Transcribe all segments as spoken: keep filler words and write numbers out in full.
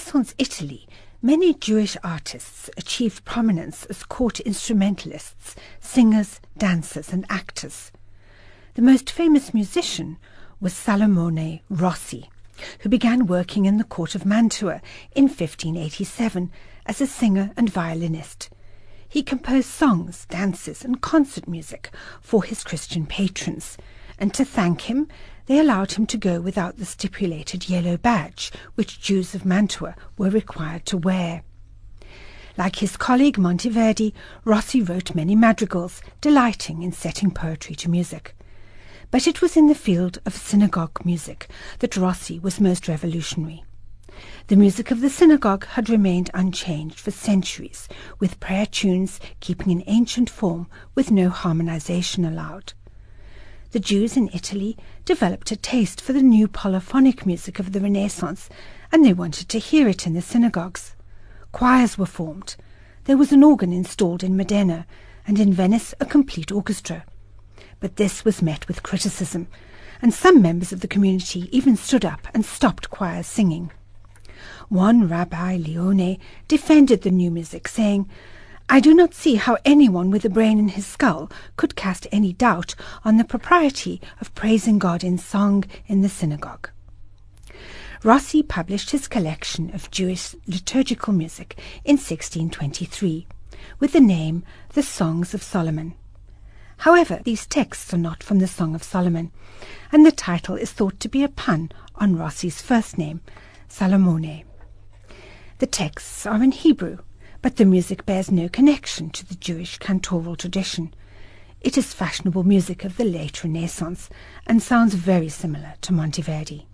Renaissance Italy, many Jewish artists achieved prominence as court instrumentalists, singers, dancers, and actors. The most famous musician was Salomone Rossi, who began working in the court of Mantua in fifteen eighty-seven as a singer and violinist. He composed songs, dances, and concert music for his Christian patrons, and to thank him, they allowed him to go without the stipulated yellow badge, which Jews of Mantua were required to wear. Like his colleague Monteverdi, Rossi wrote many madrigals, delighting in setting poetry to music. But it was in the field of synagogue music that Rossi was most revolutionary. The music of the synagogue had remained unchanged for centuries, with prayer tunes keeping an ancient form with no harmonization allowed. The Jews in Italy developed a taste for the new polyphonic music of the Renaissance, and they wanted to hear it in the synagogues. Choirs were formed. There was an organ installed in Modena, and in Venice a complete orchestra. But this was met with criticism, and some members of the community even stood up and stopped choirs singing. One Rabbi Leone defended the new music, saying, "I do not see how anyone with a brain in his skull could cast any doubt on the propriety of praising God in song in the synagogue." Rossi published his collection of Jewish liturgical music in sixteen twenty-three, with the name The Songs of Solomon. However, these texts are not from the Song of Solomon, and the title is thought to be a pun on Rossi's first name, Salomone. The texts are in Hebrew, but the music bears no connection to the Jewish cantoral tradition. It is fashionable music of the late Renaissance and sounds very similar to Monteverdi.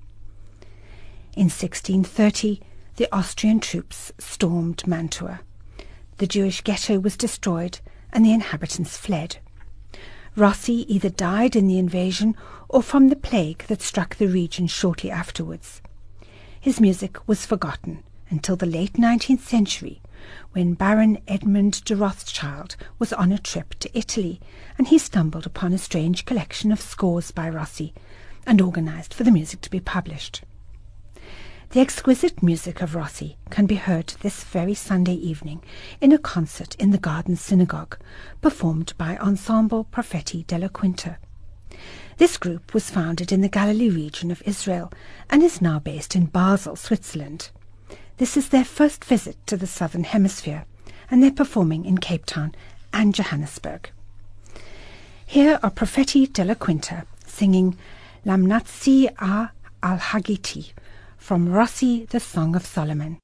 In sixteen thirty, the Austrian troops stormed Mantua. The Jewish ghetto was destroyed and the inhabitants fled. Rossi either died in the invasion or from the plague that struck the region shortly afterwards. His music was forgotten until the late nineteenth century, when Baron Edmund de Rothschild was on a trip to Italy, and he stumbled upon a strange collection of scores by Rossi, and organized for the music to be published. The exquisite music of Rossi can be heard this very Sunday evening in a concert in the Garden Synagogue, performed by Ensemble Profeti della Quinta. This group was founded in the Galilee region of Israel and is now based in Basel, Switzerland. This is their first visit to the Southern Hemisphere, and they're performing in Cape Town and Johannesburg. Here are Profeti della Quinta singing Lamnatsi a al-Hagiti from Rossi, The Song of Solomon.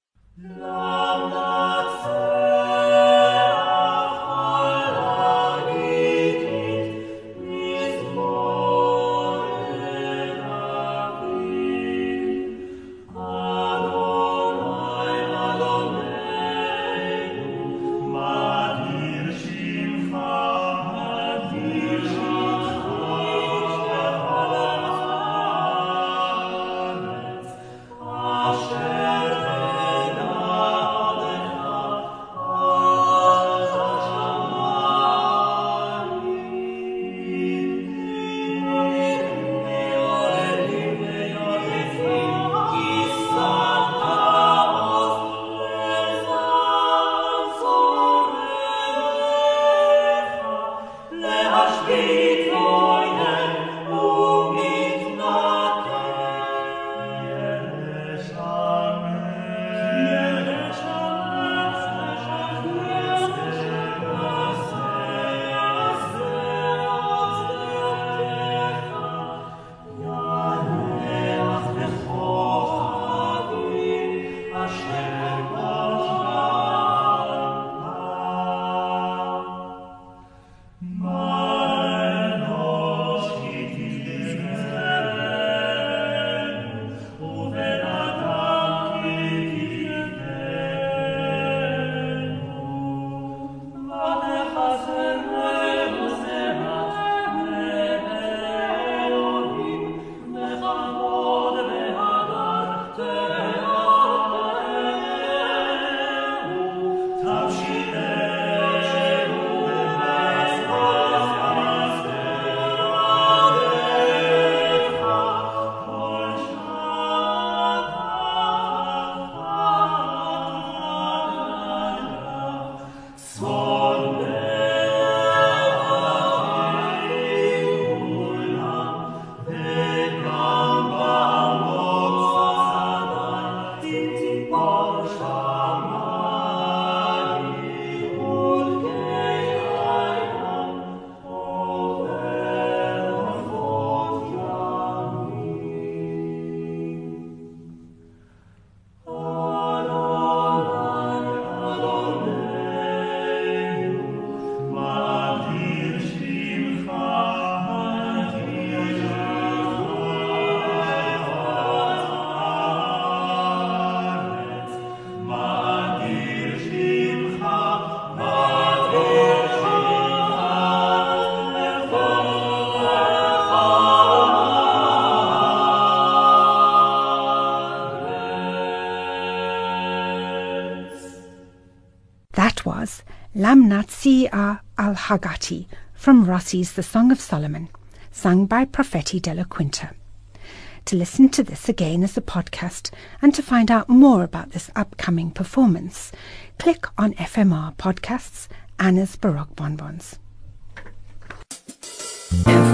That was Lamnatsi'a al-Hagati from Rossi's The Song of Solomon, sung by Profeti della Quinta. To listen to this again as a podcast and to find out more about this upcoming performance, click on F M R Podcasts, Anna's Baroque Bonbons.